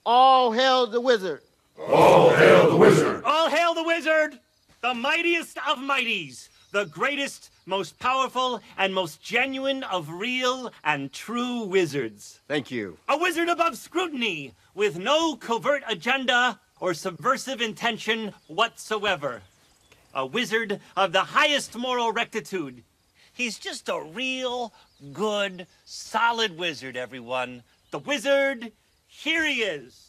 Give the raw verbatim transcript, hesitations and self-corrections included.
All hail the wizard. All hail the wizard. All hail the wizard, the mightiest of mighties, the greatest, most powerful, and most genuine of real and true wizards. Thank you. A wizard above scrutiny, with no covert agenda or subversive intention whatsoever. A wizard of the highest moral rectitude. He's just a real, good, solid wizard, everyone. The wizard, here he is.